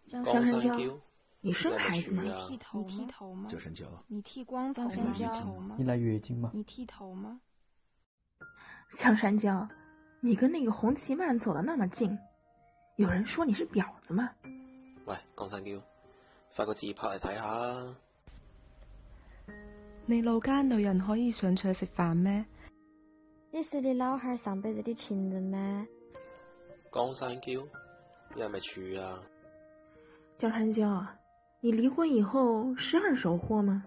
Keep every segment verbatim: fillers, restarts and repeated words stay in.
江山娇，你生孩子吗？ 你剃头吗？你剃头吗？ 江山娇， 你剃光头吗？ 你来月经吗？ 你剃头吗？ 江山娇，你跟那个洪其曼走得那么近，有人說你是婊子嗎？ 喂，江山嬌，發個自拍嚟睇下。 你路間女人可以上桌食飯咩？ 你是你老漢上輩子的情人咩？ 江山嬌，你係咪處啊？ 江山嬌，你離婚以後是二手貨嗎？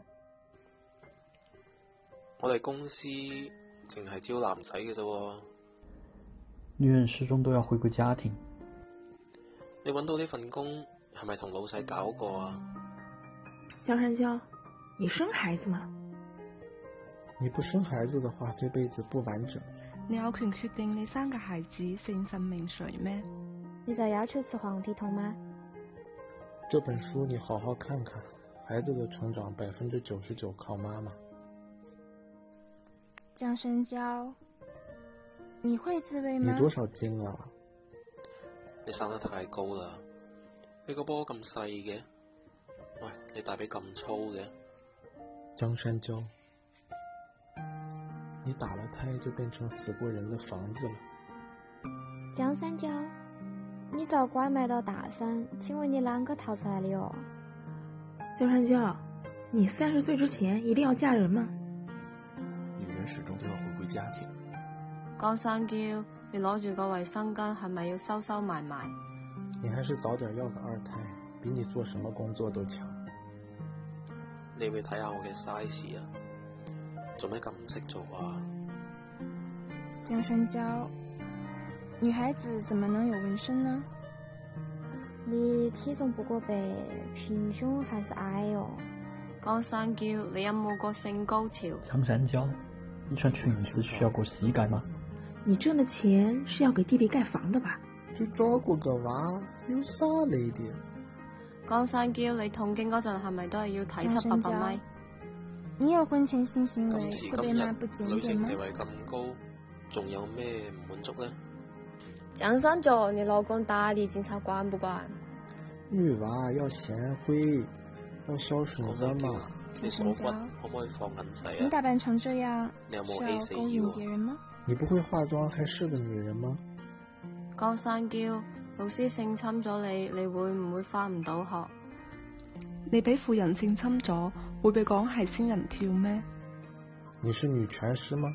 我哋公司淨係招男仔嘅啫喎。 女人始終都要回歸家庭。 你揾到呢份工係咪同老細搞過啊？ 江山嬌，你生孩子嗎？ 你不生孩子的話，這輩子不完整。 你有權決定你生嘅孩子姓甚名誰咩？ 你在要求吃黃體酮嗎？ 這本書你好好看看，孩子的成長百分之九十九靠媽媽。 江山嬌，你會自慰嗎？ 你多少斤啊？ 你生得太高啦，你個波咁細嘅，喂，你大髀咁粗嘅。 江山嬌，你打了胎就變成死過人的房子了。 江山嬌，你遭拐賣到大山，請問你啷個逃出來的喲？ 江山嬌，你三十歲之前一定要嫁人嗎？ 女人始終都要回歸家庭。 江山嬌，你攞住個衛生巾係咪要收收埋埋？ 你還是早點要個二胎，比你做什麼工作都強。 你會睇下我嘅 size 啊？做咩咁唔識做啊？ 江山嬌，女孩子怎麼能有紋身呢？ 你體重不過百，平胸還是矮喲？ 江山嬌，你有冇過性高潮？ 江山嬌，你穿裙子需要過膝蓋嗎？ 你掙的錢是要給弟弟蓋房的吧？ 就照顧個娃，有啥累的？ 江山嬌，你痛經嗰陣係咪都係要體測八百米？ 你有婚前性行為會被罵不檢點嗎？ 女性地位咁高，仲有咩唔滿足呢？ 江山嬌，你老公打你警察管不管？ 女娃要賢惠，要孝順的嘛。 你鎖骨可唔可以放緊仔啊？ 你打扮成這樣， 你有冇是 A 要四勾引別人嗎？ 你不會化妝還是個女人嗎？ 江山嬌，老師性侵咗你，你會唔會返唔到學？ 你俾婦人性侵咗，會被講係仙人跳咩？ 你是女權師嗎？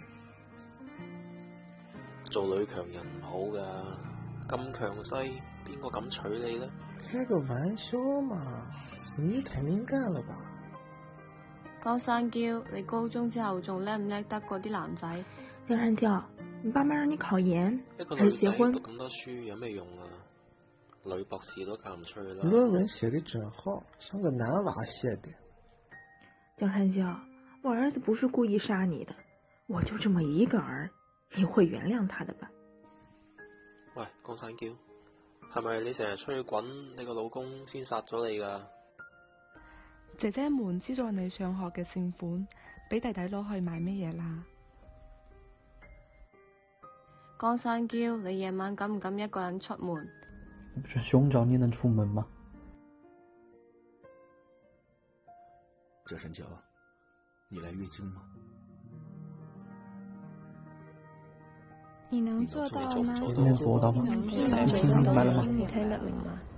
做女強人唔好噶，咁強勢，邊個敢娶你呢？ 開個玩笑嘛，是你太敏感了吧？ 江山嬌，你高中之後仲叻唔叻得過啲男仔？ 江山嬌，你爸媽讓你考研一個還女仔是結婚？ 讀咁多書有咩用啊？女博士都嫁唔出去啦。 論文寫得真好，像個男娃寫的。 江山嬌，我兒子不是故意殺你的，我就這麼一個兒，你會原諒他的吧？ 喂，江山嬌，係咪你成日出去滾，你個老公先殺咗你噶？ 姐姐們資助你上學嘅善款，俾弟弟攞去買乜嘢啦？ 江山嬌，你夜晚敢唔敢一個人出門？ 你不是胸罩，你能出門嗎？ 江山嬌，你來月經嗎？ 你能做到嗎？ 你能做到嗎？ 你能聽得聽明白了嗎？ 你聽得明嗎？